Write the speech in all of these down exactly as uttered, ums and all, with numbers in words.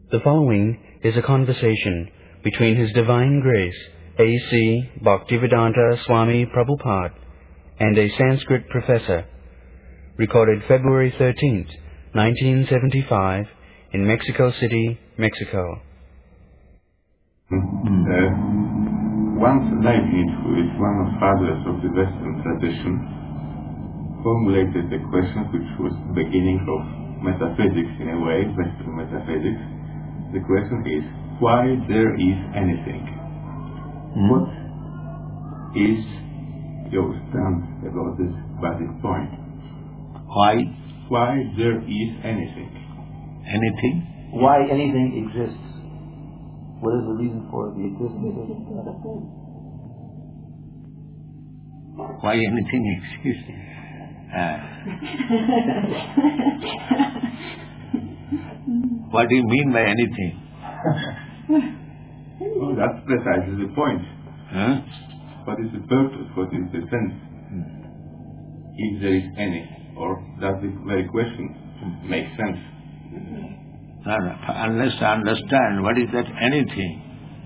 The following is a conversation between His Divine Grace A C Bhaktivedanta Swami Prabhupada and a Sanskrit professor, recorded February thirteenth, nineteen seventy-five, in Mexico City, Mexico. Uh, once Leibniz, who is one of fathers of the Western tradition, formulated a question which was the beginning of metaphysics in a way, Western metaphysics. The question is, why there is anything? Mm. What is your stand about this basic point? Why? Why there is anything? Anything? Why anything exists? What is the reason for the existence of it? Why anything exists? Uh, what do you mean by anything? Oh, that's precisely the point. Huh? What is the purpose? What is the sense? Hmm. If there is any, or does this very question make sense? No, no. Unless I understand what is that anything.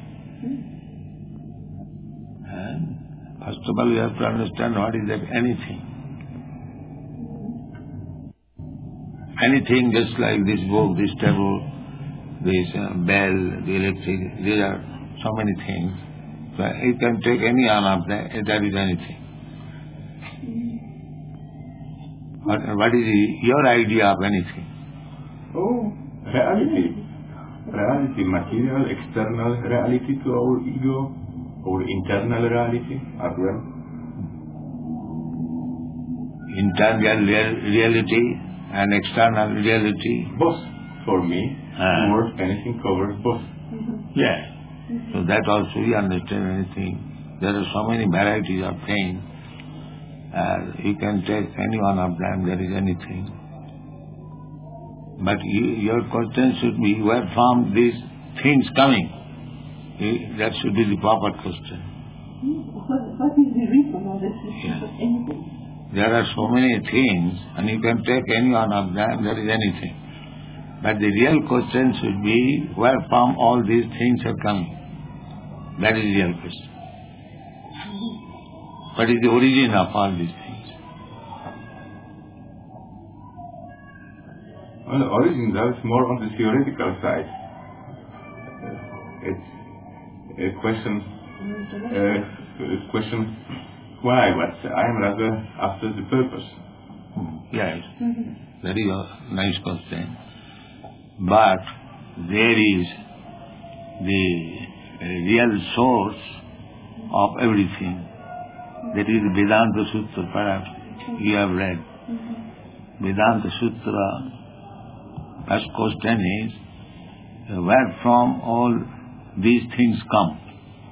Hmm. First of all, you have to understand what is that anything. Anything just like this book, this table, this uh, bell, the electric, these are so many things. So you can take any one of them, that is anything. What, what is the, your idea of anything? Oh, reality. Reality, material, external reality to our ego, or internal reality as well. Internal real, reality and external reality? Both, for me. Uh, the word anything covers both. Yeah. So that also you understand anything. There are so many varieties of things. Uh, you can take any one of them, there is anything. But you, your question should be, where from these things coming? That should be the proper question. What, what is the reason of this Yeah. anything? There are so many things, and you can take any one of them, there is anything. But the real question should be, where from all these things are coming? That is the real question. What is the origin of all these things? Well, the origin is more on the theoretical side. It's a question, uh, a question why, but I am rather after the purpose. Yes, mm-hmm. Very uh, nice question. But there is the uh, real source of everything. That is Vedanta Sutra, perhaps you have read. Mm-hmm. Vedanta Sutra, first question is, uh, where from all these things come?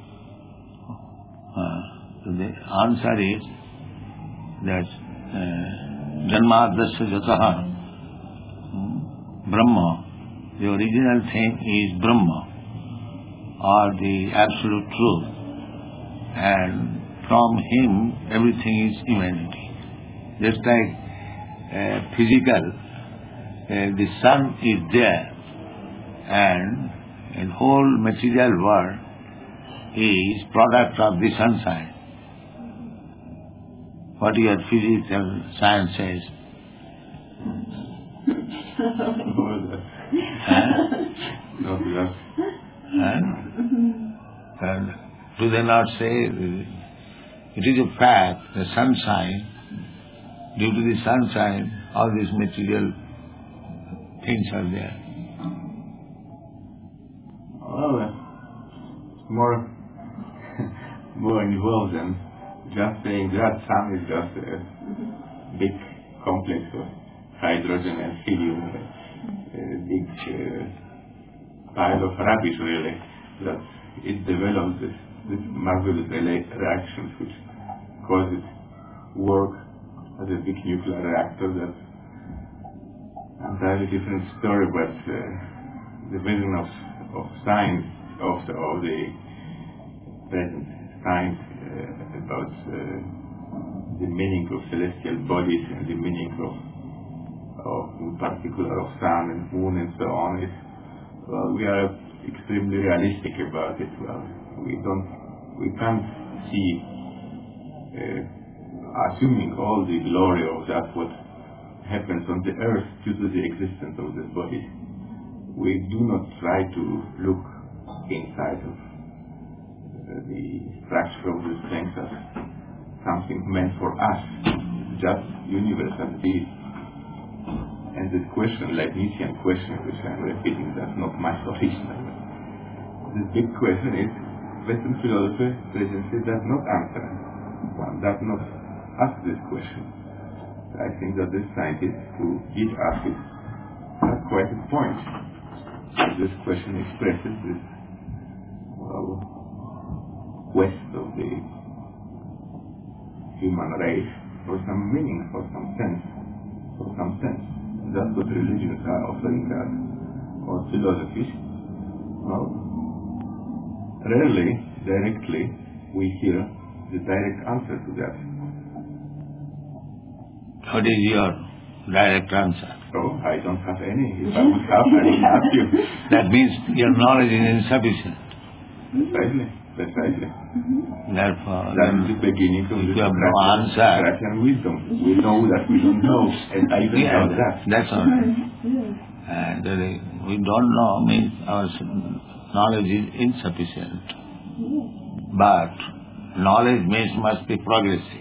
Uh, so the answer is that Janmadasya Jataha, Brahma, the original thing is Brahma, or the absolute truth, and from him everything is humanity. Just like uh, physical, uh, the sun is there, and the whole material world is product of the sunshine. What your physical science says? Huh? Not that. Huh? And do they not say, it is a fact, the sunshine, due to the sunshine, all these material things are there. Well, uh, more, more involved than just saying that sun is just a big complex of hydrogen and helium, a, a big uh, pile of rubbish really, that it develops this, this marvelous reactions which cause it work as a big nuclear reactor. That's an entirely different story, but uh, the vision of, of science, of the, of the present science, Uh, about uh, the meaning of celestial bodies and the meaning of, of in particular of sun and moon and so on, is Well, we are extremely realistic about it. Well, we don't, we can't see, uh, assuming all the glory of that what happens on the earth due to the existence of this body. We do not try to look inside of uh, the structure of this thing as something meant for us, just universal being. And this question, like Nietzschean question, which I'm repeating, that's not my solution. The big question is, Western philosophy presently does not answer. One does not ask this question. I think that the scientists who did ask it have quite a point. This question expresses this, well, quest of the human race for some meaning, for some sense, for some sense. That's what religions are offering us, or philosophies. Well, rarely, directly, we hear the direct answer to that. What is your direct answer? Oh, I don't have any. If I would have, I would ask you. That means your knowledge is insufficient. Precisely, precisely. Therefore, That is the beginning of if the you have no answer, Christian wisdom. We know that we don't know, and I even yeah, know that. that's all right. And uh, we don't know means our knowledge is insufficient. But knowledge means must be progressive.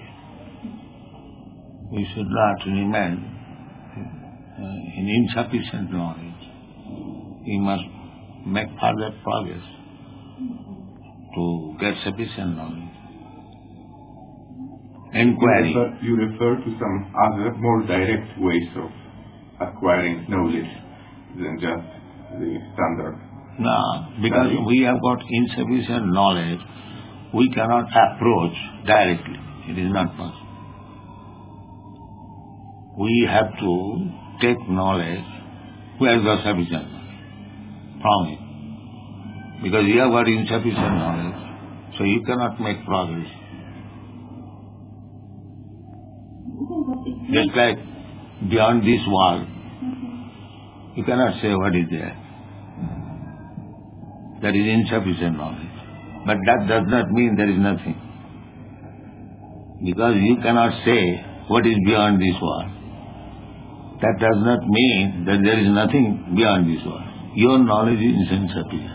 We should not remain uh, in insufficient knowledge. We must make further progress to get sufficient knowledge. Inquiry. You refer, you refer to some other, more direct ways of acquiring knowledge than just the standard. No, because we have got insufficient knowledge, we cannot approach directly. It is not possible. We have to take knowledge where there is sufficient knowledge from it. Because you have got insufficient knowledge, so you cannot make progress. Just like beyond this wall, you cannot say what is there. That is insufficient knowledge. But that does not mean there is nothing. Because you cannot say what is beyond this wall. That does not mean that there is nothing beyond this wall. Your knowledge is insufficient.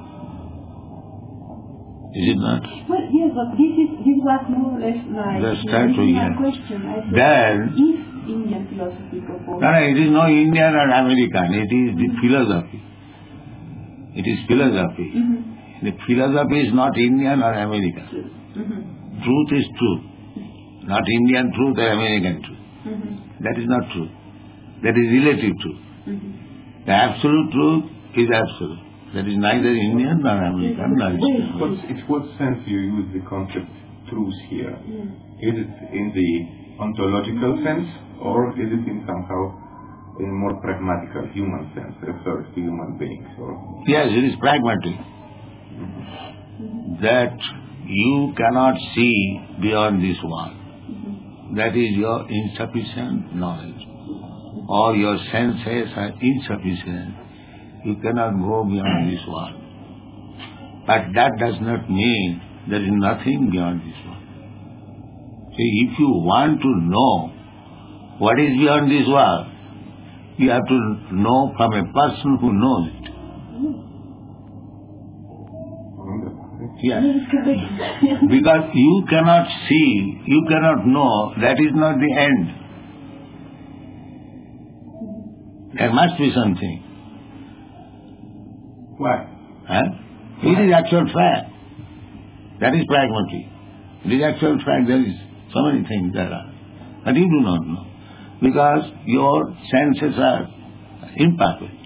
Is it not? Well, yes, but this is this was more or less like That's the trying to original hear. question. I said, Then, if Indian philosophy proposed, no, no, it is no Indian or American. It is the philosophy. It is philosophy. Mm-hmm. The philosophy is not Indian or American. Mm-hmm. Truth is truth. Not Indian truth or American truth. Mm-hmm. That is not truth. That is relative truth. Mm-hmm. The absolute truth is absolute. That is neither Indian nor American nor Eastern. What, in what sense you use the concept truth here? Yeah. Is it in the ontological sense, or is it in somehow in more pragmatical human sense, refers to human beings? Or Yes, it is pragmatic. That you cannot see beyond this wall. That is your insufficient knowledge. Or your senses are insufficient. You cannot go beyond this wall. But that does not mean there is nothing beyond this wall. See, if you want to know what is beyond this wall, you have to know from a person who knows it. Yes. Because you cannot see, you cannot know, that is not the end. There must be something. why? Huh? It is actual fact. That is pragmatic. It is actual fact. There is so many things there are. But you do not know. Because your senses are imperfect.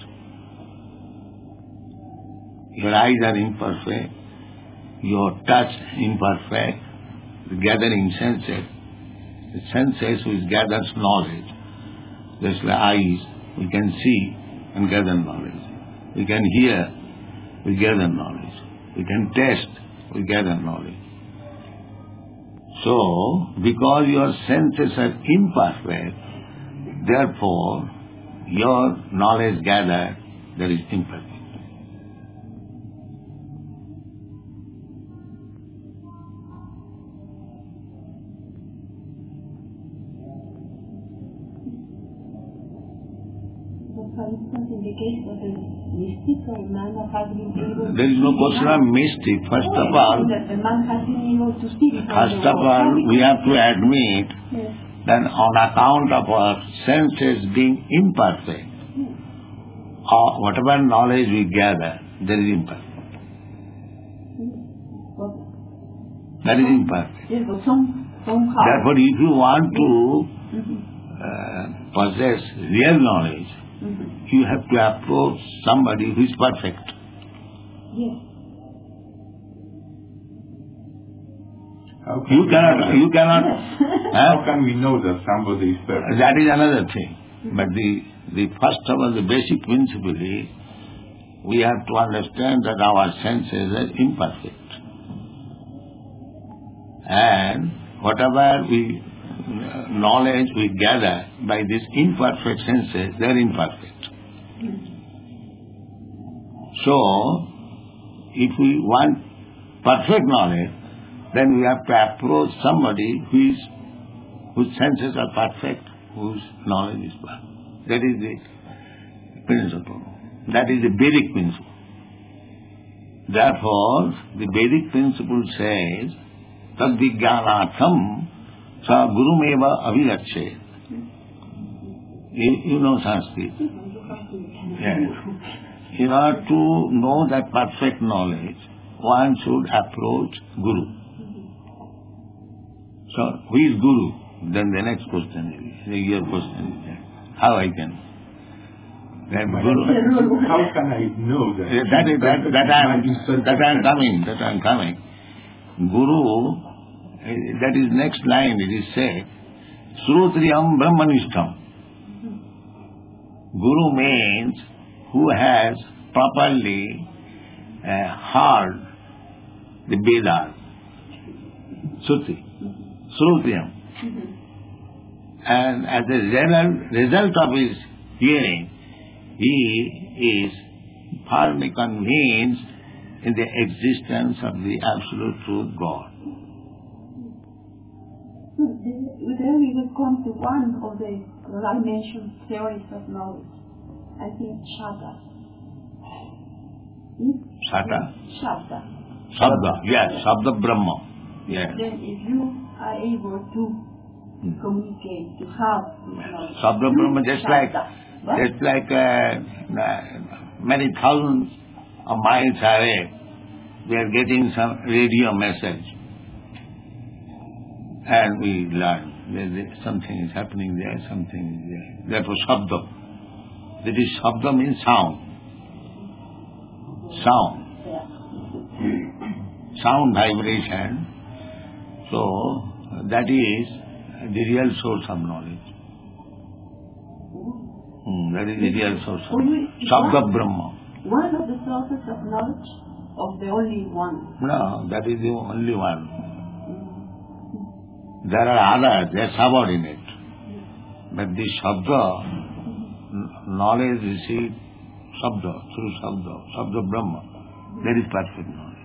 Your eyes are imperfect. Your touch imperfect. The gathering senses. The senses which gathers knowledge. Just like eyes, we can see and gather knowledge. We can hear, we gather knowledge. We can taste, we gather knowledge. So, because your senses are imperfect, therefore, your knowledge gathered, there is imperfect. For instance, in the case of a mystic or a man that has been able to There is no see question of behind- mystic. First Oh, of all, that the man has been able to see behind first the of wall. all, How we we- have to admit Yes. that on account of our senses being imperfect, or whatever knowledge we gather, that is imperfect. But That is imperfect. yes, but some, somehow. Therefore, if you want to Mhm. uh, possess real knowledge, Mhm. you have to approach somebody who is perfect. Yes. How can You we cannot, know you that? cannot, How huh? can we know that somebody is perfect? That is another thing. But the, the first of all, the basic principle is, we have to understand that our senses are imperfect. And whatever we, knowledge we gather by these imperfect senses, they are imperfect. So, if we want perfect knowledge, then we have to approach somebody who is, whose senses are perfect, whose knowledge is perfect. That is the principle. That is the Vedic principle. Therefore, the Vedic principle says, tad vijnanatham sa gurumeva avilakshe. You, you know Sanskrit. Yes. In order to know that perfect knowledge, one should approach Guru. So, who is Guru? Then the next question is, your question is there. How I can? Then Guru. How can I know that? Yeah, That is, that, that I am, that I am coming, that I am coming. Guru, eh, that is next line, it is said, Srutriyam Brahmanishtam. Guru means who has properly uh, heard the Vedas, Sruti, Srutriyam. And as a result, result of his hearing, he is firmly convinced in the existence of the absolute truth God. Then we will come to one of the dimension theories of knowledge. I think Shabda. Hmm? Sata? Shabda. Sabda, yes, Sabda Brahma. Yes. Then if you are able to communicate, to have this knowledge. Sabda Brahma, just like, Shabda. What? just like uh, many thousands of miles away, we are getting some radio message. And we learn that something is happening there, something is there. Therefore, Sabda. That is, Sabda means sound. Sound. Sound vibration. So, that is the real source of knowledge. Hmm, that is the real source of knowledge. Sabda Brahma. One of the sources of knowledge, of the only one. No, that is the only one. There are others, they are subordinate. But the Shabda, knowledge received Shabda, through Shabda, Shabda Brahma, that is perfect knowledge.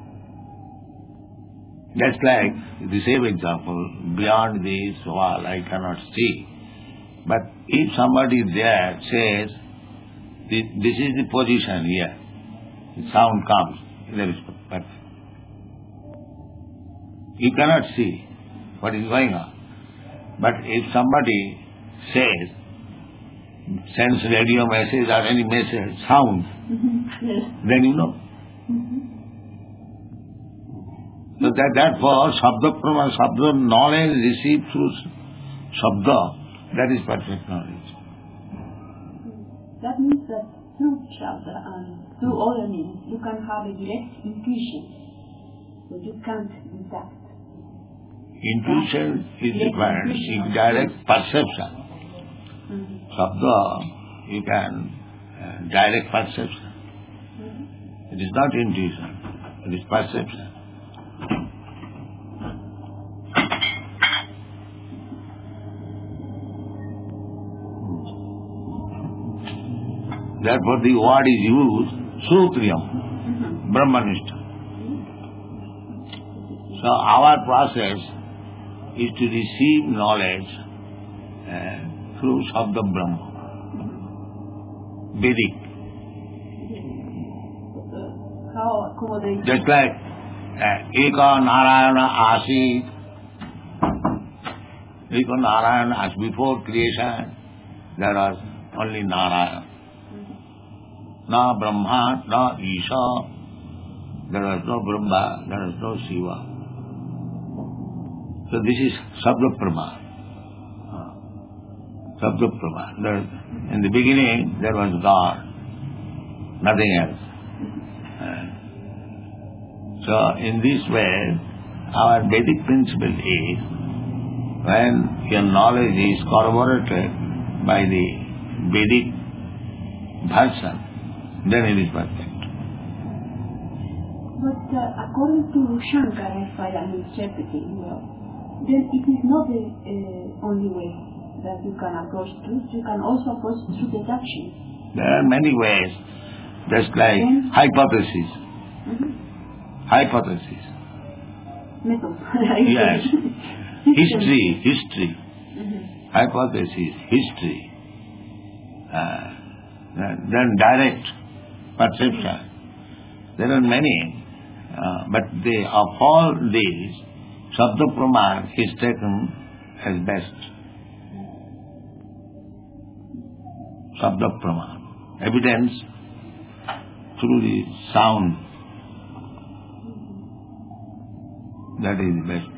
Just like the same example, beyond this wall I cannot see. But if somebody there says, this is the position here, the sound comes, that is perfect. You cannot see what is going on. But if somebody says, sends radio message or any message, sound, Yes. then you know. So that, therefore, Sabda Brahma, Sabda knowledge received through Sabda, that is perfect knowledge. That means that through Shabda and through other means, you can have a direct intuition, but you can't intact. Intuition is Yes, required, intuition. in direct perception. Mm-hmm. Sabda, you can uh, direct perception. Mm-hmm. It is not intuition, it is perception. Therefore, the word is used, Sutriyam, Mm-hmm. Brahmanishta. So, our process is to receive knowledge uh, through Sabda Brahma. Vedic. How accommodate? Just like uh, Eka Narayana Asit. Eka Narayana as before creation, there was only Narayana. Na Brahma, na Isha. There was no Brahma, there was no Shiva. So this is Sabda Prama. Sabda Prama. There, in the beginning there was God, nothing else. So in this way, our Vedic principle is, when your knowledge is corroborated by the Vedic version, then it is perfect. But uh, according to Shankara, if I am interpreting well, then it is not the uh, only way that you can approach truth. You can also approach through deduction. There are many ways, just like then, hypothesis. Mm-hmm. Hypothesis. Method. Yes. History, history. Mm-hmm. Hypothesis, history. Uh, then direct perception. Mm-hmm. There are many. Uh, but they, of all these, Sabda Praman is taken as best. Sabda Praman. Evidence through the sound. That is the best.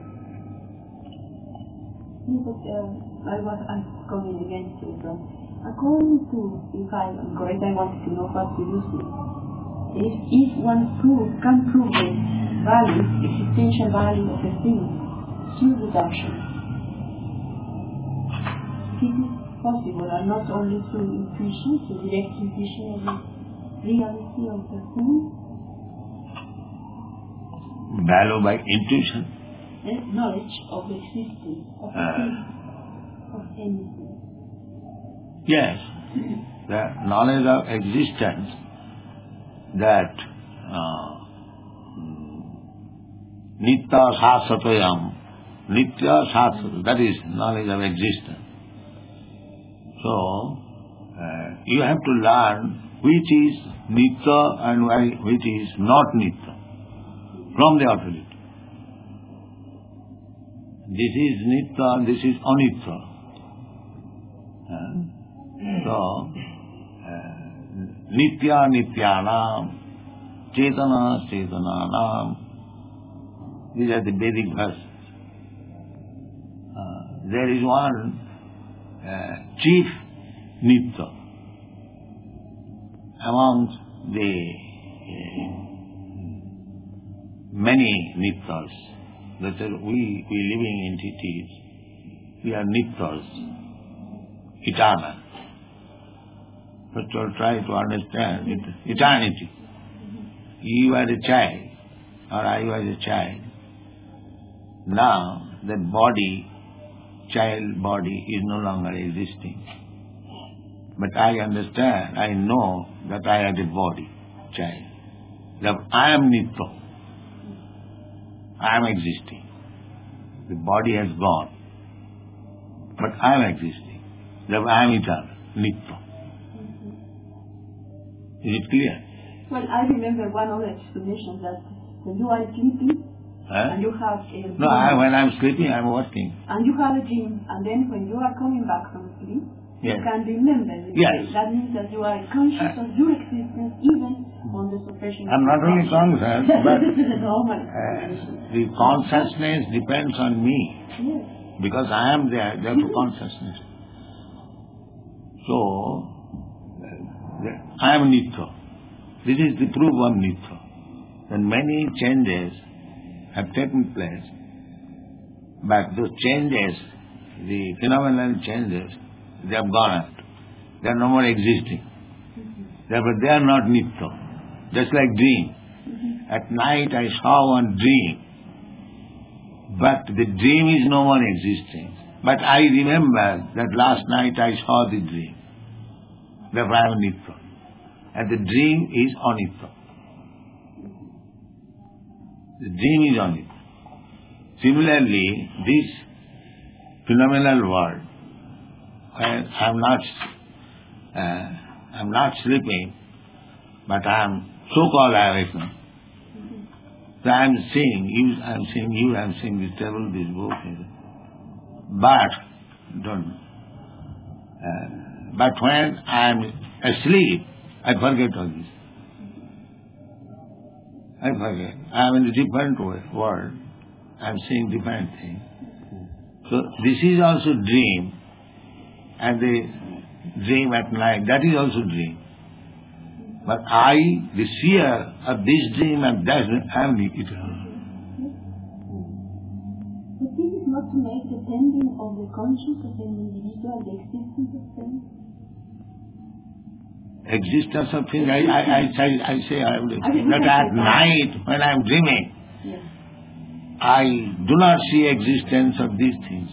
Yes, but uh, I was I'm going against it. But according to, if I am correct, I wanted to know what to use it. If, if one prove, can prove the value, existential value of a thing through deduction, this is possible, and not only through intuition, through direct intuition of the reality of the thing. Value by intuition? And knowledge of the existence of a uh, thing, of anything. Yes, the knowledge of existence. That uh, Nitya Sasatoyam, Nitya Sasatoyam, that is knowledge of existence. So, uh, you have to learn which is Nitya and which is not Nitya from the authority. This is Nitya, this is Anitya. Uh, so, Nitya Nityanam, Chetana Chetananam. These are the Vedic verses. Uh, there is one uh, chief Nitya amongst the uh, many Nityas. That is, we, we living entities, we are Nityas, eternal. But to try to understand it, eternity. You are a child, or I was a child. Now, that body, child body, is no longer existing. But I understand, I know that I am the body, child. That I am Nitya. I am existing. The body has gone. But I am existing. That I am eternal, Nitya. Is it clear? Well, I remember one other explanation that when you are sleeping huh? and you have a dream, no, I, when I'm sleeping, I'm working. And you have a dream, and then when you are coming back from sleep, yes. you can remember the yes. dream. That means that you are conscious uh, of your existence even on the suppression. I'm not only conscious, but normal uh, the consciousness depends on me. Yes. Because I am there, therefore consciousness. So, I am Nitya. This is the proof of Nitya. And many changes have taken place, but those changes, the phenomenal changes, they have gone out. They are no more existing. Mm-hmm. Therefore they are not Nitya. Just like dream. Mm-hmm. At night I saw one dream, but the dream is no more existing. But I remember that last night I saw the dream. Therefore I am Nitya. And the dream is Anitya. The dream is Anitya. Similarly, this phenomenal world, I am not uh, I'm not sleeping, but I'm so-called awakened. So I'm seeing you, I'm seeing you, I'm seeing this table, this book. But, don't, uh, but when I'm asleep, I forget all this. I forget. I'm in a different world. I'm seeing different things. So this is also dream. And the dream at night, that is also dream. But I, the seer of this dream and that, I am the eternal. But this is not to make depending on the conscience of an individual the existence of things. Existence of things, I, I, I, say, I say I will, that at night when I am dreaming, Yes. I do not see existence of these things.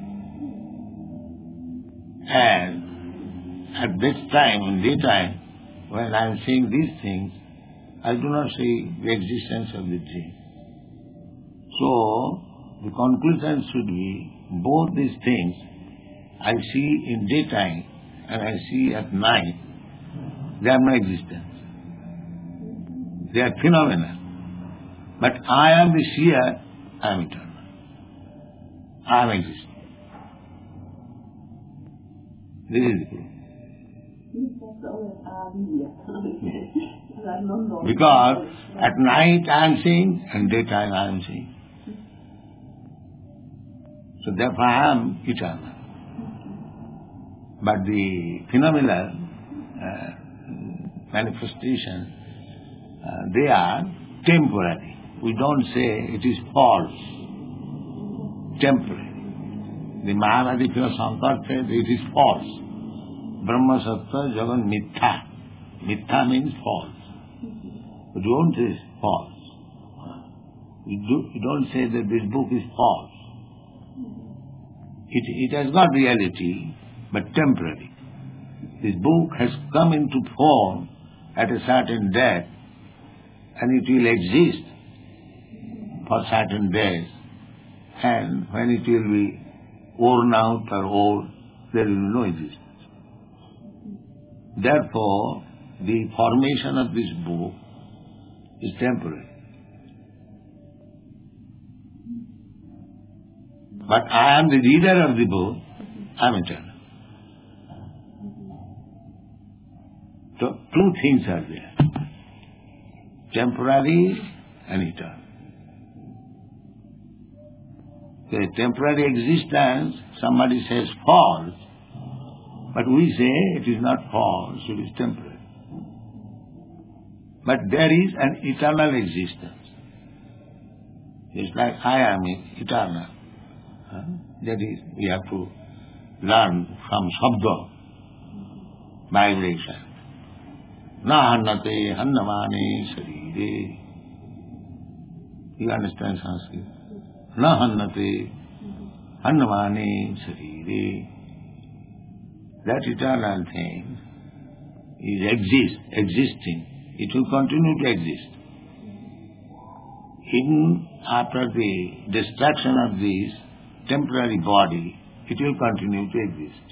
And at this time, in daytime, when I am seeing these things, I do not see the existence of the dream. So, the conclusion should be, both these things I see in daytime and I see at night, they have no existence. They are phenomena. But I am the seer, I am eternal. I am existing. This is the proof. Because at night I am seeing and daytime I am seeing. So therefore I am eternal. But the phenomenal uh, manifestations, uh, they are temporary. We don't say it is false. Temporary. The Mahavadi Shankar said it is false. Brahma Sattva Jagan Mithya. Mithya means false. But you don't say it's false. You, do, you don't say that this book is false. It, it has got reality, but temporary. This book has come into form at a certain date, and it will exist for certain days. And when it will be worn out or old, there will be no existence. Therefore, the formation of this book is temporary. But I am the reader of the book, I am eternal. So, two things are there. Temporary and eternal. The temporary existence, somebody says false, but we say it is not false, it is temporary. But there is an eternal existence. It's like I am eternal. Huh? That is, we have to learn from Sabda, vibration. Na hannate hannamane sarire. You understand Sanskrit? Na hannate hannamane sarire. That eternal thing is exist, existing. It will continue to exist. Even after the destruction of this temporary body, it will continue to exist.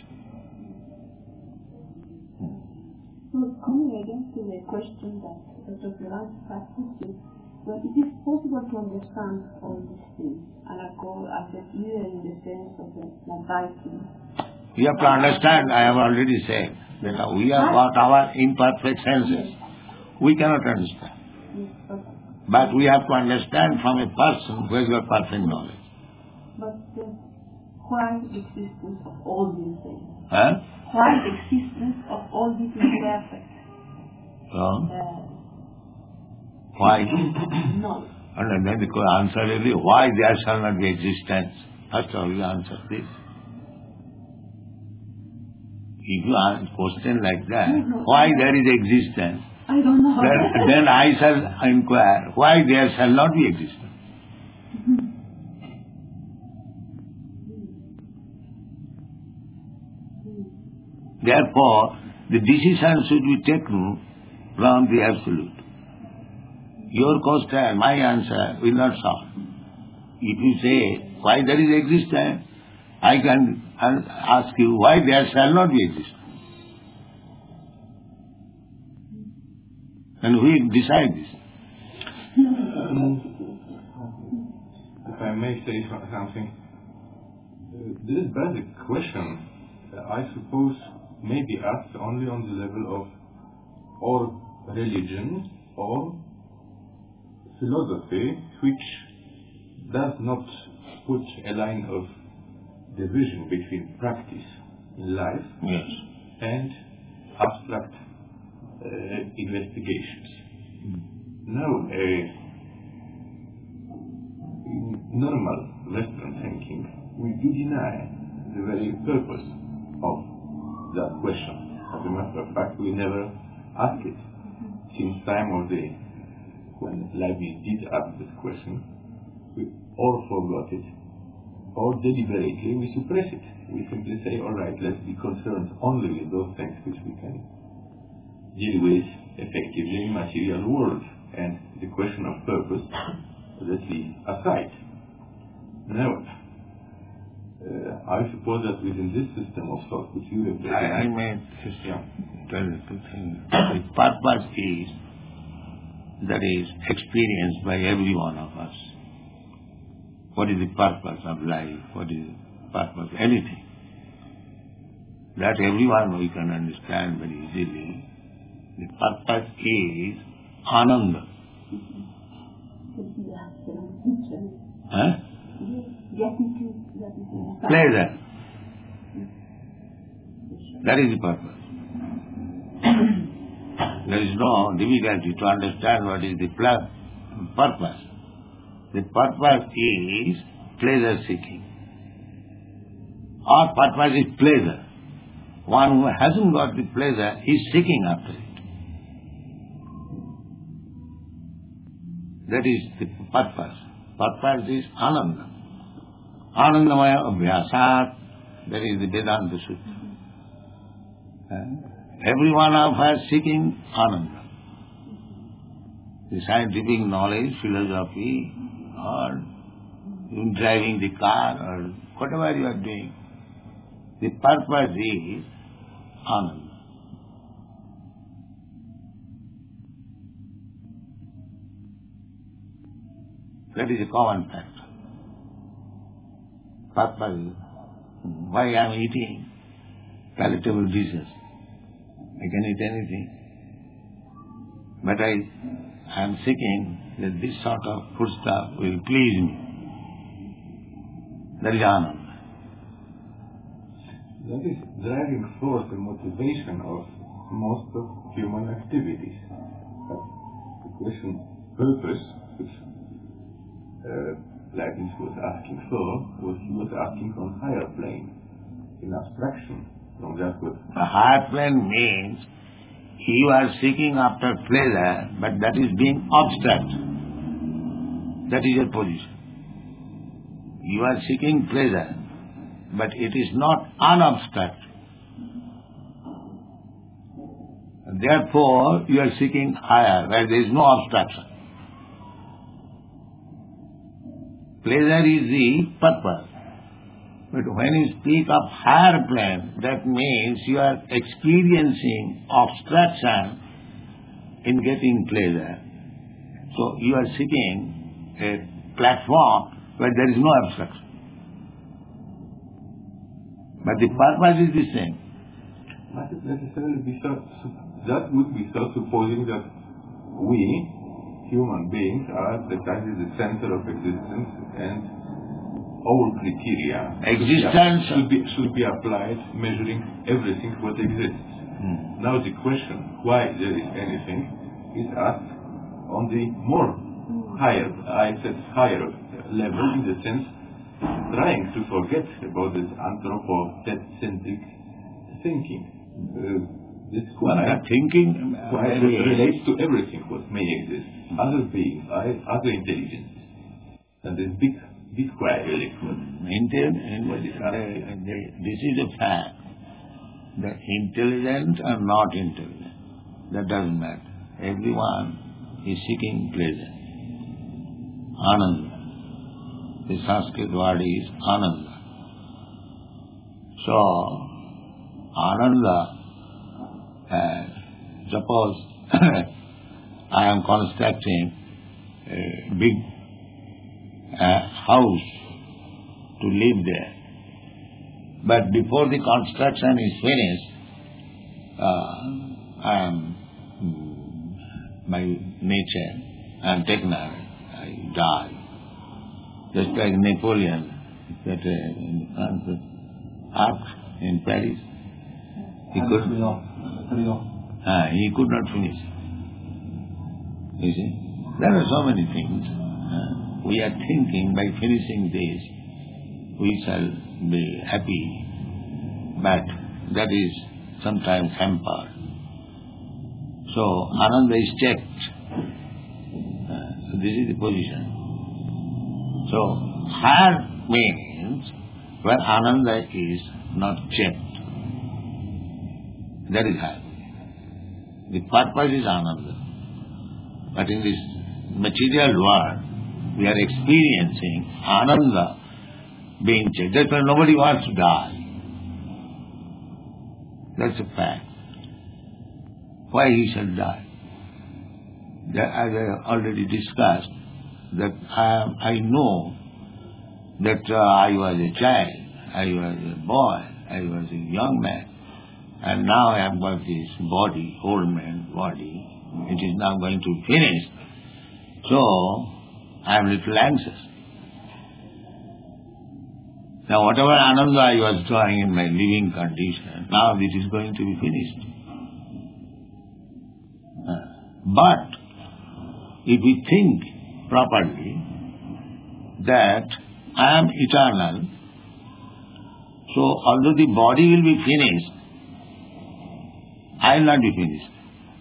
So coming again to the question that Doctor Durant asked you, well, it is possible to understand all these things and accord as a either in the sense of the Advaita. You have to understand, I have already said, that we have got our imperfect senses. We cannot understand. Yes, but, But we have to understand from a person who has got perfect knowledge. but the why the existence of all these things? Huh? Why the existence of all these imperfect So, uh, why? knowledge? And then the answer is, why there shall not be existence? First of all, you answer this. If you ask a question like that, No, no. why there is existence, I don't know. then, then I shall inquire, why there shall not be existence? Therefore, the decision should be taken from the Absolute. Your question, my answer will not solve. If you say, why there is existence, I can ask you, why there shall not be existence? And we decide this. If I may say something, uh, this basic question, uh, I suppose, may be asked only on the level of or religion or philosophy, which does not put a line of division between practice in life Yes. and abstract uh, investigations. Mm. Now, uh, in normal Western thinking, we do deny the very purpose of that question. As a matter of fact, we never ask it. Since time of the when Leibniz did ask this question, we all forgot it, or deliberately we suppress it. We simply say, all right, let's be concerned only with those things which we can deal with effectively in material world, and the question of purpose, let's leave aside. Now, uh, I suppose that within this system of thought which you represent, I, I may just yeah. tell you two things. The purpose is, that is experienced by every one of us. What is the purpose of life? What is the purpose of anything? That everyone we can understand very easily. The purpose is Ananda. Huh? Pleasure. That is the purpose. There is no difficulty to understand what is the pl- purpose. The purpose is pleasure seeking. Our purpose is pleasure. One who hasn't got the pleasure is seeking after it. That is the purpose. Purpose is Ananda. Anandamaya Abhyasat, that is the Vedanta Sutta. Every one of us seeking Ananda. The scientific knowledge, philosophy, or driving the car, or whatever you are doing, the purpose is Ananda. That is a common factor. Purpose is why I am eating palatable dishes. I can eat anything. But I I am seeking that this sort of food stuff will please me. That is Ananda. That is driving force and motivation of most of human activities. But the question purpose, which uh, Leibniz was asking for, was he was asking on higher plane, in abstraction. From that was The higher plane means you are seeking after pleasure, but that is being abstract. That is your position. You are seeking pleasure, but it is not unabstract. Therefore, you are seeking higher, where there is no abstraction. Pleasure is the purpose. But when you speak of higher plane, that means you are experiencing abstraction in getting pleasure. So you are seeking a platform where there is no abstraction. But the purpose is the same. Must it necessarily be so? That would be so, supposing that we, human beings, are precisely the center of existence, and all criteria Existence should be, should be applied, measuring everything what exists. Hmm. Now the question why there is anything is asked on the more higher, I said higher level, in the sense trying to forget about this anthropocentric thinking. Uh, this Well, why, that thinking why it really relates to everything what may exist, other beings, other intelligences. And this big, big query, Intel, what is asking. this is a fact. The intelligent or not intelligent, that doesn't matter. Everyone is seeking pleasure. Ananda. The Sanskrit word is Ananda. So, Ananda, uh, suppose I am constructing a big uh, house to live there. But before the construction is finished, uh, I am, mm, by nature, I am taken away. I die. Just like Napoleon, that uh, in France, Arc in Paris, he could, uh, he could not finish. You see, there are so many things. Uh, we are thinking by finishing this, we shall be happy, but that is sometimes hampered. So, Ananda is checked. Uh, so this is the position. So, hard means where Ananda is not checked. That is hard. The purpose is Ananda. But in this material world, we are experiencing Ananda being checked. That's why nobody wants to die. That's a fact. Why he shall die? That, as I already discussed, that I, I know that uh, I was a child, I was a boy, I was a young man, and now I have got this body, old man body, it is now going to finish. So, I am a little anxious. Now, whatever Ananda I was drawing in my living condition, now this is going to be finished. Uh, but, if we think properly that I am eternal, so although the body will be finished, I will not be finished.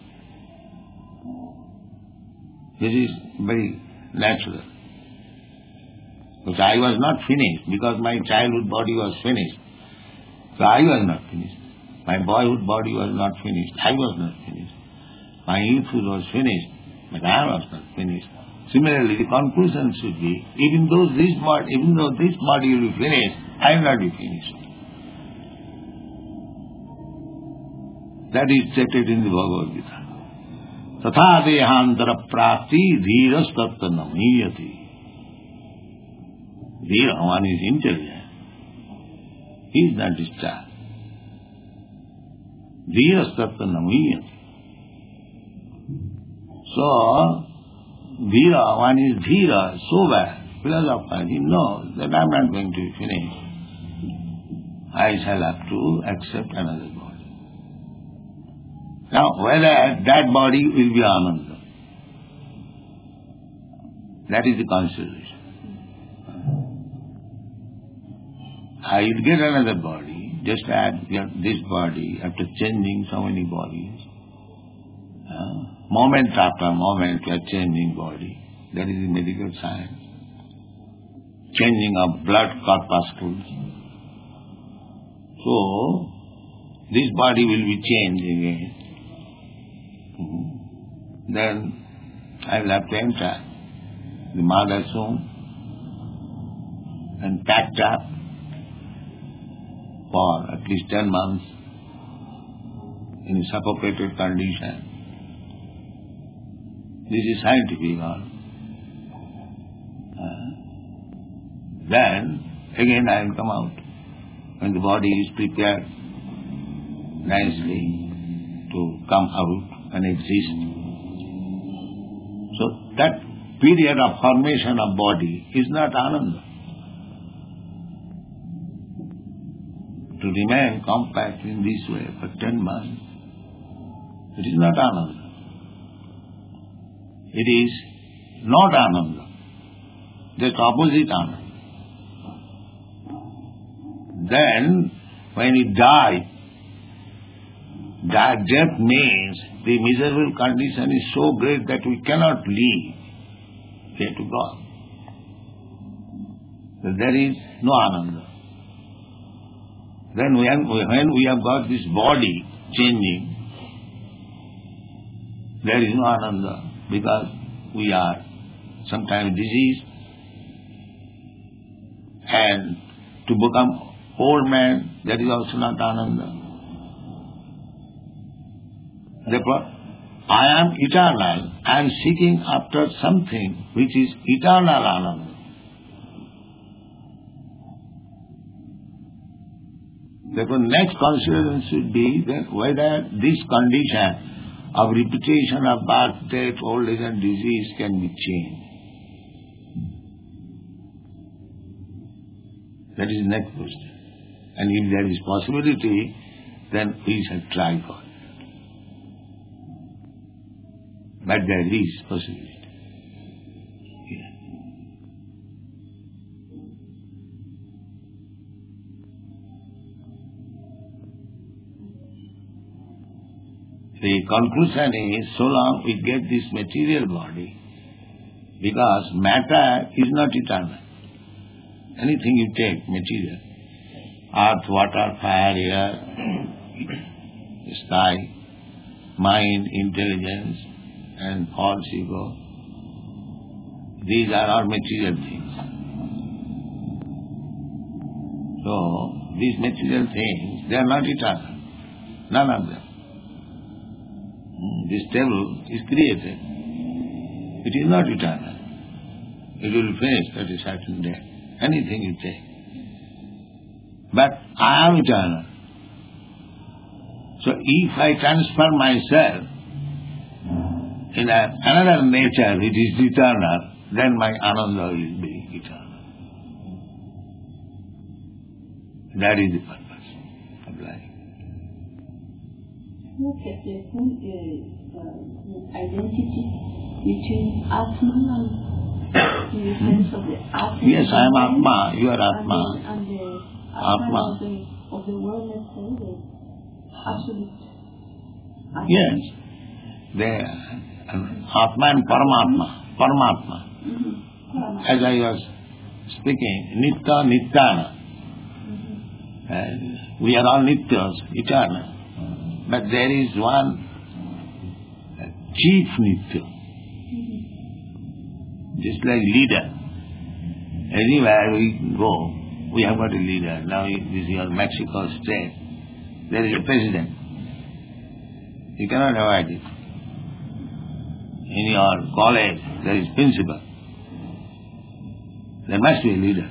This is very natural. Because I was not finished, because my childhood body was finished. So I was not finished. My boyhood body was not finished. I was not finished. My youthhood was finished, but I was not finished. Similarly, the conclusion should be, even though this body, even though this body will be finished, I will not be finished. That is stated in the Bhagavad Gita. Tatha dehantara prapti dhiras tattva namiyati. Dhira, one is intelligent. He is not discharged. Dhiras tattva namiyati. So, Dhira, one is Dhira, sober, philosopher, he knows that I am not going to be finished. I shall have to accept another body. Now, whether that body will be Ananda, that is the consideration. I will get another body, just as this body, after changing so many bodies, uh, moment after moment we are changing body. That is the medical science. Changing of blood corpuscles. So, this body will be changed again. Mm-hmm. Then I will have to enter the mother's womb and packed up for at least ten months in suffocated condition. This is scientific. Uh, then, again I will come out when the body is prepared nicely to come out and exist. So, that period of formation of body is not Ananda. To remain compact in this way for ten months, it is not Ananda. It is not Ananda. That's opposite Ananda. Then, when you die, that death means the miserable condition is so great that we cannot live here to God. So there is no Ananda. Then when, when we have got this body changing, there is no Ananda. Because we are sometimes diseased, and to become old man, that is also not Ananda. Therefore, I am eternal, I am seeking after something which is eternal Ananda. Therefore, next consideration should be that whether this condition of repetition of birth, death, old age and disease can be changed. That is the next question. And if there is possibility, then we shall try for it. But there is possibility. Yeah. The conclusion is, so long we get this material body, because matter is not eternal. Anything you take, material, earth, water, fire, air, sky, mind, intelligence, and false ego, these are all material things. So, these material things, they are not eternal. None of them. This table is created. It is not eternal. It will finish at a certain day. Anything you take. But I am eternal. So if I transfer myself in a, another nature which is eternal, then my Ananda will be eternal. That is the purpose of life. Look at the point, uh, uh, identity between Atman and in the sense of the Atman. Yes, I am Atma, you are Atma. And, the, and the Atma. Atman of the, of the world, let's say, the absolute. Atman. Yes. They, um, Atma and Paramatma. Paramatma. Mm-hmm. As I was speaking, Nitya, Nityana. Mm-hmm. And we are all Nityas, eternal. But there is one chief Nitya. Mm-hmm. Just like leader. Anywhere we go, we have got a leader. Now this is your Mexico state. There is a president. You cannot avoid it. In your college, there is principal. There must be a leader.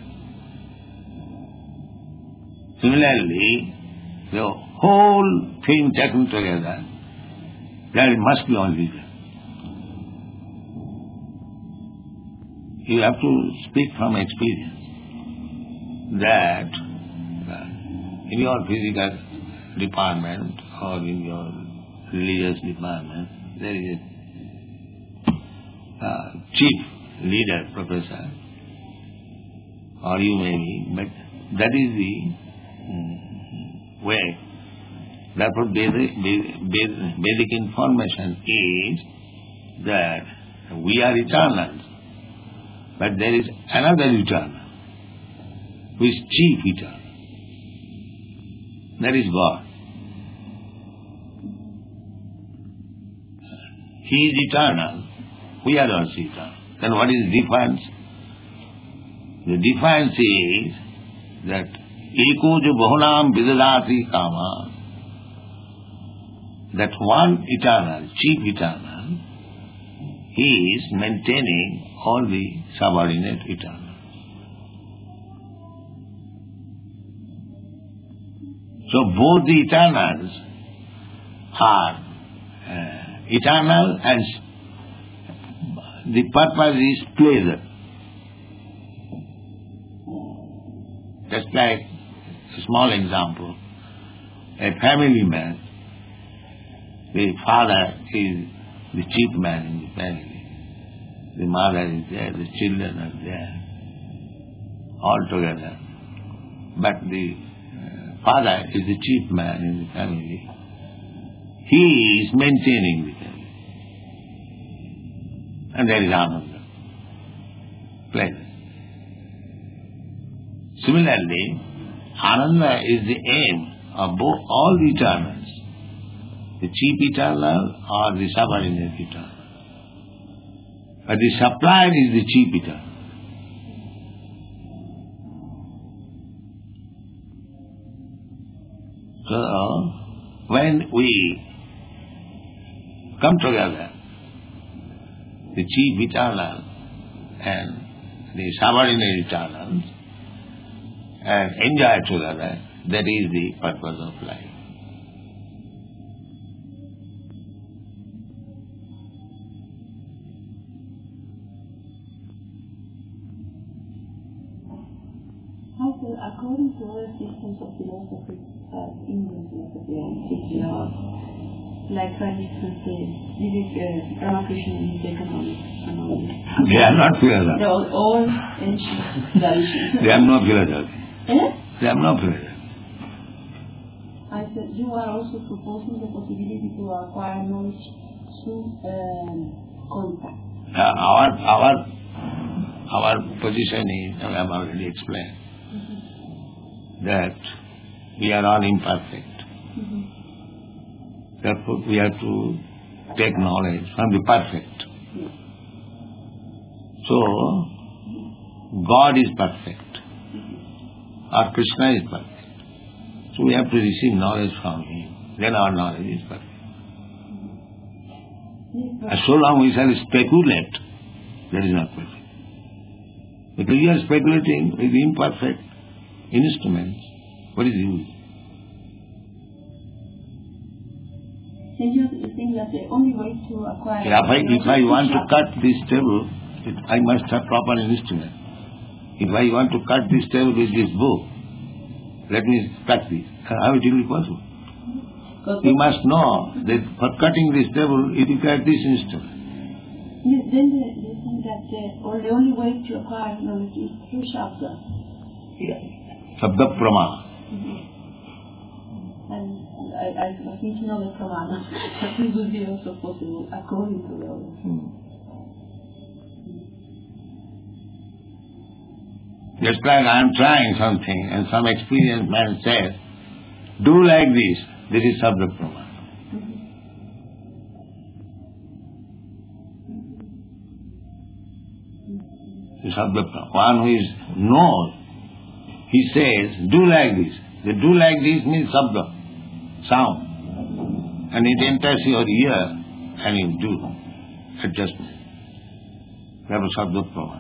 Similarly, the whole thing taken together, there must be one leader. You have to speak from experience that uh, in your physical department or in your religious department, there is a uh, chief leader, professor, or you may be, but that is the um, way. Therefore, basic, basic, basic information is that we are eternal, but there is another eternal, who is chief eternal. That is God. He is eternal, we are also eternal. Then what is the difference? The difference is that eko jo bahunam vidadati kama, that one eternal, chief eternal, he is maintaining all the subordinate eternal. So both the eternals are uh, eternal, and the purpose is pleasure. Just like a small example, a family man, the father is the chief man in the family. The mother is there, the children are there, all together. But the uh, father is the chief man in the family. He is maintaining the family. And there is Ananda, pleasure. Similarly, Ananda is the aim of both all the eternals, the chief eternal or the subordinate eternal. But the supplier is the chief eternal. So, when we come together, the chief eternal and the subordinate eternals, and enjoy together, that is the purpose of life. Also, according to other systems of philosophy, uh, Indian philosophy and teaching laws, like for instance, uh, this is uh, Ramakrishna and Vivekananda. They are not philosophy. They are all ancient traditions. They are not philosophy. Eh? They are not philosophy. I said, you are also proposing the possibility to acquire knowledge through um, contact. Uh, our, our, our position is, I have already explained, mm-hmm. that we are all imperfect. Mm-hmm. Therefore, we have to take knowledge from the perfect. Yes. So, God is perfect, or Krishna is perfect. So we have to receive knowledge from Him. Then our knowledge is perfect. As so long we shall speculate, that is not perfect. Because we are speculating with imperfect instruments. What is the use? You think that the only way to acquire... Yeah, if, I, if I want to cut this table, it, I must have proper instrument. If I want to cut this table with this bow, let me cut this. How it will be possible? You must know that for cutting this table, it requires this instrument. Then they, they think that the, or the only way to acquire knowledge is through Shabda. Yeah. Shabda Pramana. Mm-hmm. And I, I was thinking of the Pramana. That this would be also possible according to the others. Hmm. Just like I am trying something and some experienced man says, do like this, this is Sabda Pramana. Mm-hmm. The Sabda Pramana. One who is knows, he says, do like this. The do like this means Sabda, sound. And it enters your ear and you do adjustment. That was Sabda Pramana.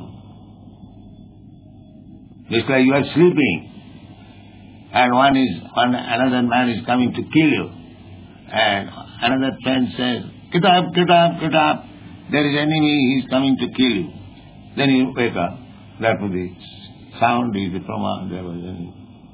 Just like you are sleeping, and one is, one, another man is coming to kill you, and another friend says, get up, get up, get up, there is enemy, he is coming to kill you. Then you wake up. That was the sound, is the Pramana, there was enemy.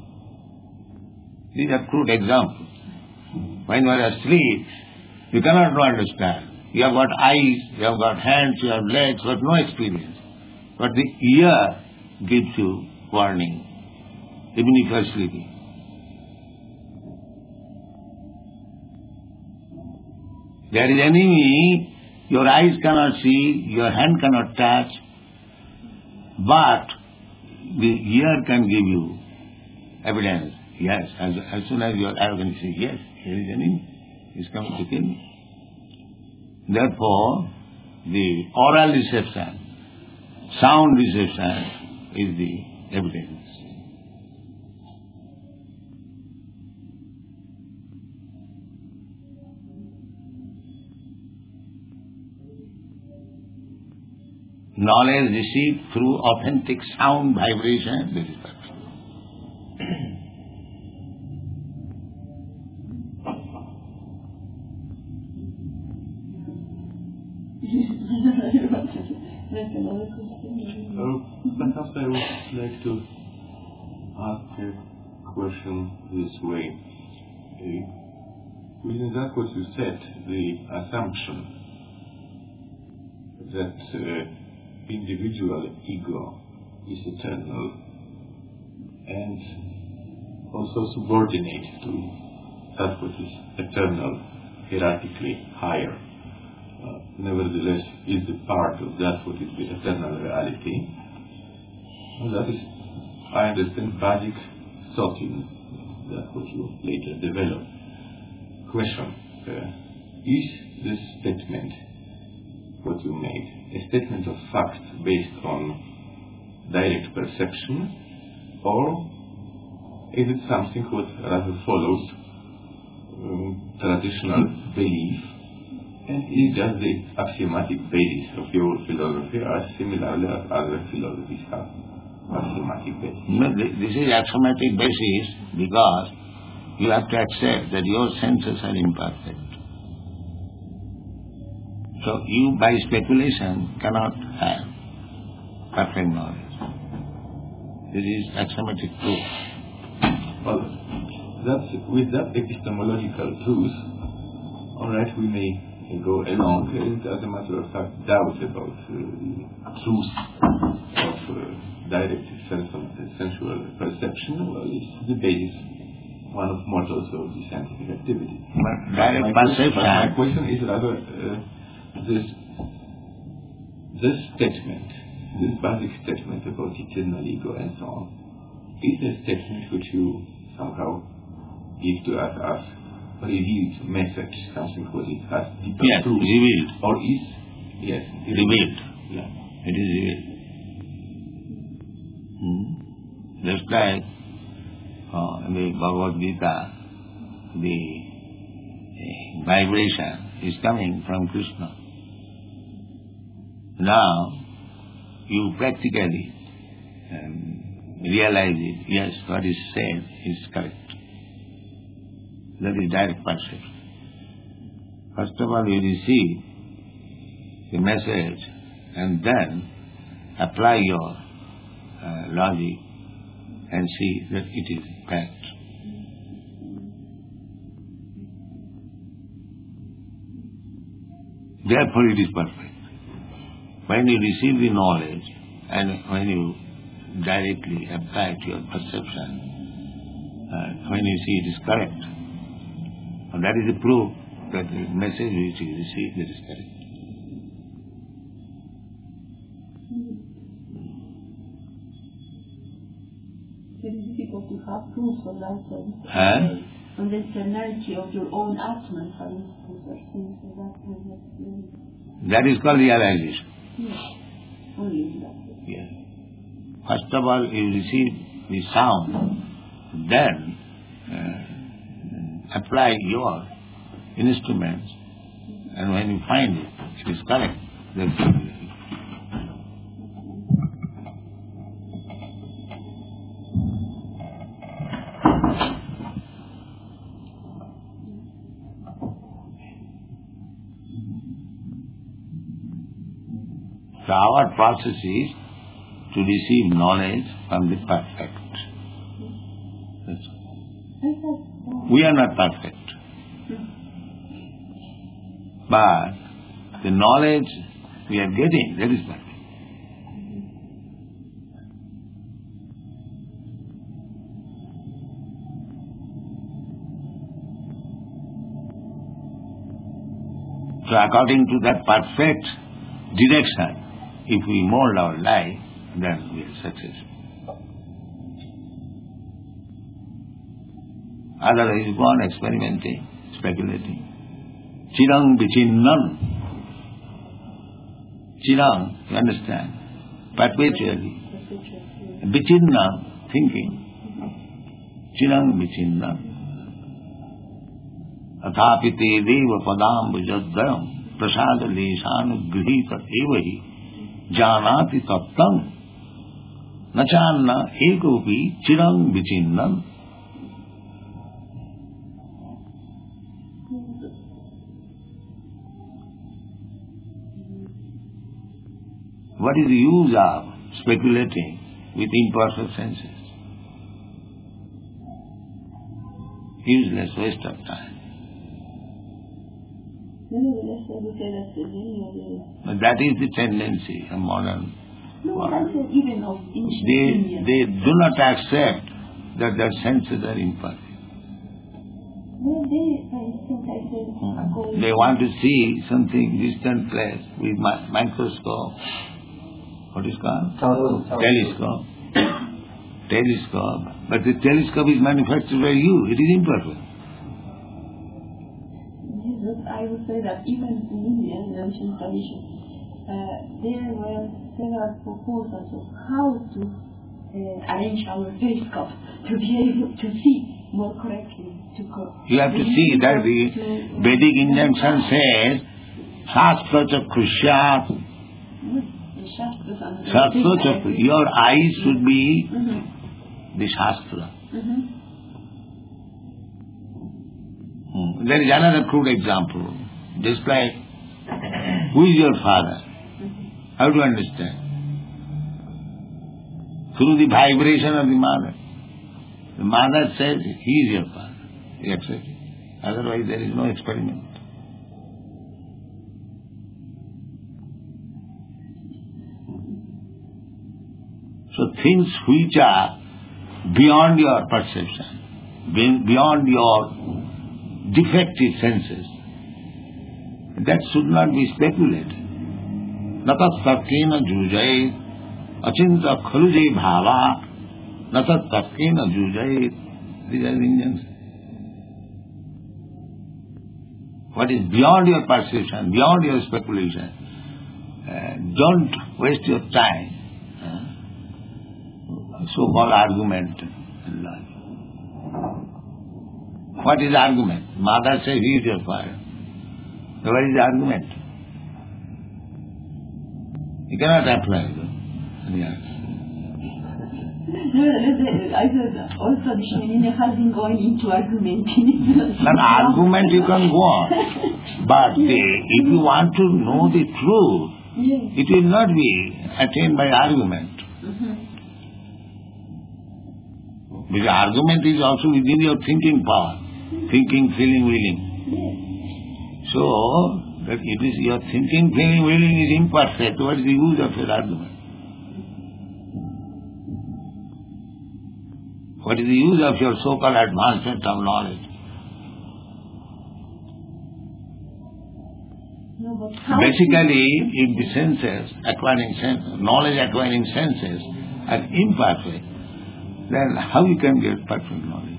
These are crude examples. When you are asleep, you cannot understand. You have got eyes, you have got hands, you have legs, but no experience. But the ear gives you warning, even if you are sleeping. There is enemy, your eyes cannot see, your hand cannot touch, but the ear can give you evidence. Yes, as, as soon as your eye can say, yes, here is enemy, he is coming to kill me. Therefore, the oral reception, sound reception is the evidence. Knowledge received through authentic sound vibration, this is perfect. Uh, perhaps I would like to ask a question this way. Uh, within that what you said, the assumption that uh, individual ego is eternal and also subordinate to that what is eternal, hierarchically higher. Uh, nevertheless, is a part of that what is the eternal reality. And that is, I understand, basic thought in that what you later developed. Question, uh, is this statement, what you made, a statement of fact based on direct perception, or is it something what rather follows um, traditional belief And is just the axiomatic basis of your philosophy as similarly as other philosophies have axiomatic basis? No, this is axiomatic basis because you have to accept that your senses are imperfect. So you by speculation cannot have perfect knowledge. This is axiomatic truth. Well, that's, with that epistemological truth, all right, we may go along and, as a matter of fact, doubt about uh, the truth of uh, direct sensual perception. Well, it's the basis, one of mortals of the scientific activity. But direct perception. But my question is rather uh, this this statement, this basic statement about eternal ego and so on, is a statement which you somehow give to us as revealed message, something what it has deeper Yes, truth. revealed. Or is, yes, Revealed. Yeah. It is revealed. Hmm? Just like uh, in the Bhagavad Gita, the uh, vibration is coming from Krishna. Now, you practically um, realize it, yes, what is said is correct. That is direct perception. First of all, you receive the message and then apply your uh, logic and see that it is correct. Therefore, it is perfect. When you receive the knowledge and when you directly apply it to your perception, uh, when you see it is correct, and that is the proof that the message which you receive that is correct. Very difficult to have proof of that. Huh? On this energy of your own Atman, for instance, or things like that. Very... That is called realization. Yes. Only in that. Yes. First of all, you receive the sound, then uh, apply your instruments, and when you find it, it is correct. That's it. So our process is to receive knowledge from the perfect. That's all. We are not perfect. But the knowledge we are getting, that is perfect. So according to that perfect direction, if we mold our life, then we are successful. Otherwise, go on experimenting, speculating. Chirang vichinnam. Chirang, you understand? Perpetually. Vichinnam, thinking. Chirang vichinnam. Athapite deva padambujadayam prasada leshanugrihita evahi janati tattam nachanna ekopi chirang vichinnam. What is the use of speculating with imperfect senses? Useless waste of time. But that is the tendency of modern world. They, they do not accept that their senses are imperfect. They want to see something distant place with mi- microscope. What is called? Telescope. Telescope. But the telescope is manufactured by you. It is imperfect. I would say that even in India, in the ancient tradition, uh, there were several proposals of how to uh, arrange our telescope to be able to see more correctly. To co- You have to see that the Vedic injunction says Shastra Chakrusyat. The Shastras and Shastra Chakru. Your eyes should be Mm-hmm. the Shastra. Mm-hmm. Hmm. There is another crude example. Just like, who is your father? How to understand? Through the vibration of the mother. The mother says, he is your father. You accept it. Otherwise there is no experiment. So things which are beyond your perception, be- beyond your defective senses, that should not be speculated. Natat tarkena jujayet, achinta khaluje bhava, natat tarkena jujayet. These are Indians. What is beyond your perception, beyond your speculation, uh, don't waste your time. Uh, so-called argument and logic. What is argument? Mother says he is your father. So what is the argument? You cannot apply it. Yes. I said also Shinine has been going into argumenting. An argument you can go on. But the, if you want to know the truth, Yes. it will not be attained by argument. Mm-hmm. Because argument is also within your thinking power. Thinking, feeling, willing. Yes. So, that it is your thinking, feeling, willing is imperfect. What is the use of your argument? What is the use of your so-called advancement of knowledge? No, but how Basically, if the senses, acquiring sense, knowledge acquiring senses are imperfect, then how you can get perfect knowledge?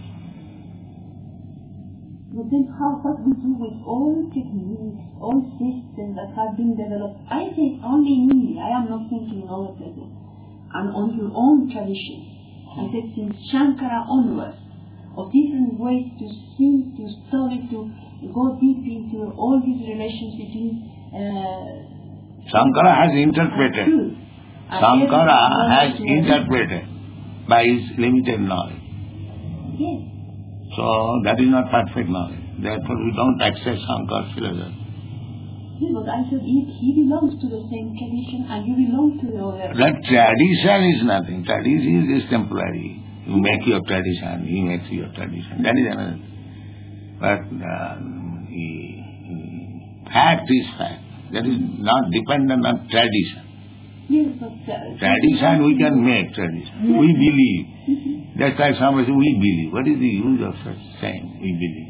But then how, what we do with all techniques, all systems that have been developed, I think only in India, I am not thinking in other places, and on your own tradition. I said since Shankara onwards, of different ways to see, to study, to go deep into all these relations between uh, Shankara has interpreted. truth. And Shankara everything has to- interpreted by his limited knowledge. Yes. So that is not perfect knowledge. Therefore we don't accept Shankara's philosophy. Yes, but I said he, he belongs to the same tradition and you belong to the other. That tradition is nothing. Tradition is temporary. You make your tradition, he makes your tradition. That is another. But uh, the, the fact is fact. That is not dependent on tradition. Yes, but uh, Tradition we can make tradition. We believe. That's why somebody says, we believe. What is the use of such saying, we believe?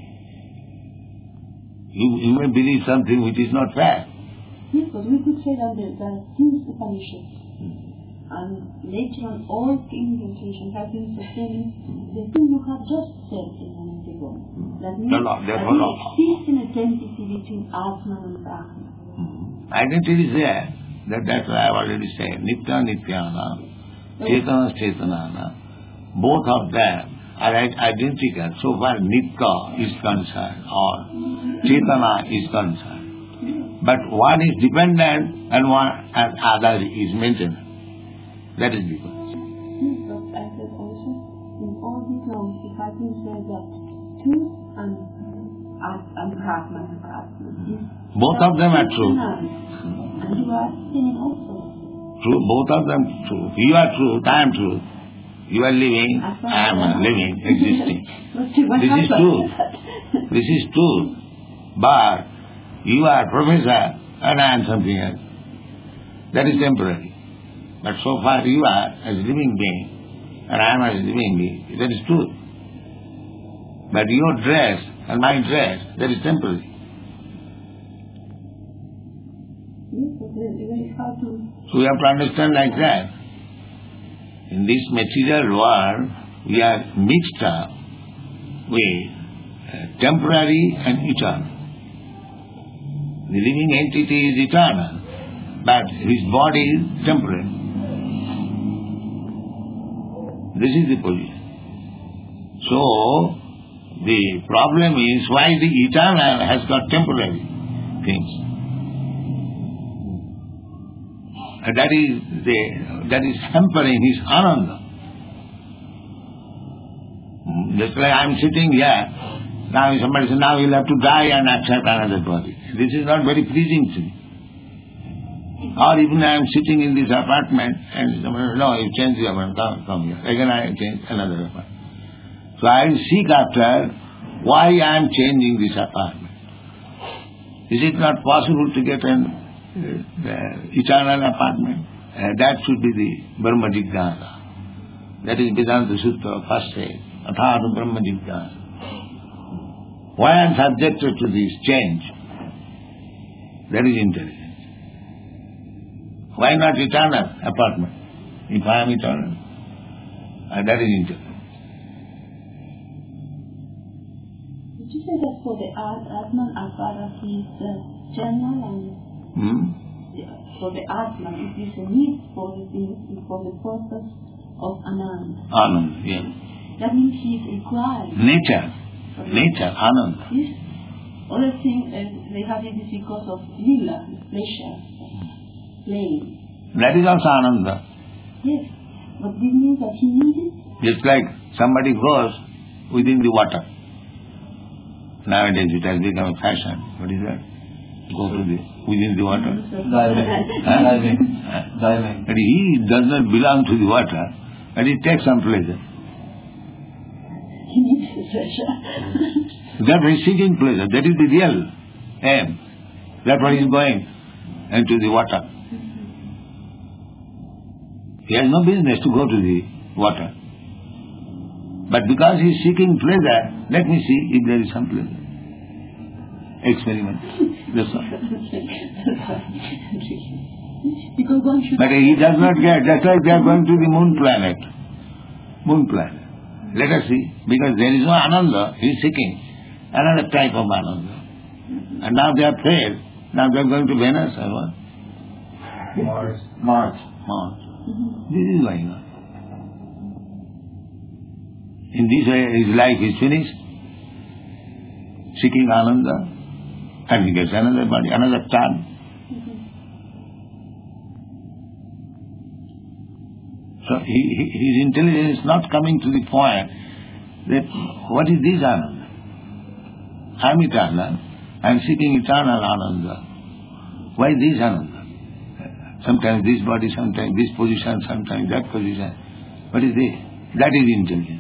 You, you may believe something which is not fact. yes, but we could say that the, that since the Upanishads and later on all Indian traditions have been sustaining the thing you have just said a moment ago. That means No, no, that therefore there no. exists an identity between Atman and Brahman. Identity is there. That, that's why I already said. Nitya Nityana, Chetana Chetanana. Both of them are identical so far Nitya is concerned or Chetana is concerned. But one is dependent and one and other is maintenance. That is because. Yes, but I said also, in all these laws, it has been said that truth and, and, and Brahman and Brahman is Both of them are true. and you are sinning also. True, both of them true. You are truth, I am truth. You are living, I am living, existing. This is truth. This is truth. But you are professor and I am something else. That is temporary. But so far you are as a living being and I am as a living being. That is truth. But your dress and my dress, that is temporary. Yes, but it's very hard to... So we have to understand like that. In this material world, we are mixed up with uh, temporary and eternal. The living entity is eternal, but his body is temporary. This is the position. So, the problem is why the eternal has got temporary things. that is the, that is hampering his ananda. Just like I am sitting here, now somebody says, now you'll have to die and accept another body. This is not very pleasing to me. Or even I am sitting in this apartment and somebody says, no, you change the apartment, come, come here. Again I change another apartment. So I will seek after why I am changing this apartment. Is it not possible to get an uh, eternal apartment? Uh, that should be the Brahma Jignasa. That is Vedanta Sutra first says, Athātu Brahma Jignasa. Why I am subjected to this change? That is intelligence. Why not eternal apartment? If I am eternal, uh, that is intelligence. Did you say that for the Atman as far as he is uh, eternal and Hmm? for the Atman it is a need for the for the purpose of Ananda? Ananda, yes. That means he is required. Nature, nature, Ananda. Yes. Other thing uh, they have it is because of lila, pleasure, playing. That is also Ananda. Yes. But this means that he needs it? Just like somebody goes within the water. Nowadays it has become a fashion. What is that? Go to the within the water. Diving. Huh? Diving. Huh? Diving. But he does not belong to the water, but he takes some pleasure. He needs the pleasure. That is seeking pleasure. That is the real aim. That's why he is going into the water. He has no business to go to the water. But because he is seeking pleasure, let me see if there is some pleasure. Experiment. That's all. Because one should. But he does not get, just like they are going to the moon planet. Moon planet. Let us see. Because there is no Ananda, he is seeking another type of Ananda. And now they are failed. Now they are going to Venus or what? Mars. Mars. Mars. This is going on. In this way his life is finished. Seeking Ananda. And he gets another body, another turn. So he, he, his intelligence is not coming to the point that what is this Ananda? I am eternal. I am seeking eternal Ananda. Why this Ananda? Sometimes this body, sometimes this position, sometimes that position. What is this? That is intelligence.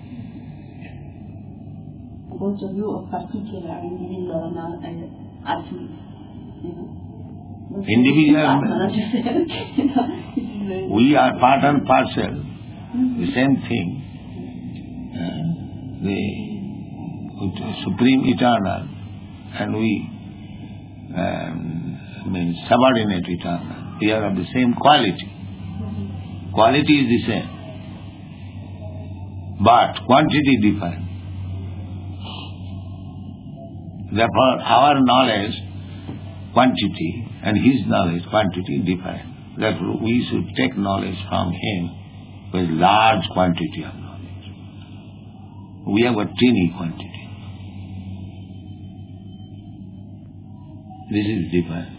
Point of view of particular individual and uh, athlete. You know? Individual. You know, We are part and parcel, the same thing. Uh, the Supreme Eternal, and we um, mean subordinate Eternal. We are of the same quality. Quality is the same, but quantity different. Therefore, our knowledge, quantity, and his knowledge, quantity different. Therefore, we should take knowledge from him with large quantity of knowledge. We have a teeny quantity. This is the difference.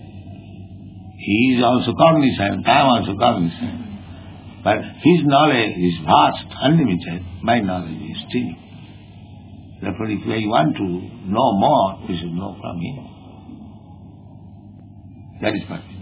He is also cognizant, I am also cognizant. But his knowledge is vast, unlimited. My knowledge is teeny. Therefore, if we want to know more, we should know from him. That is what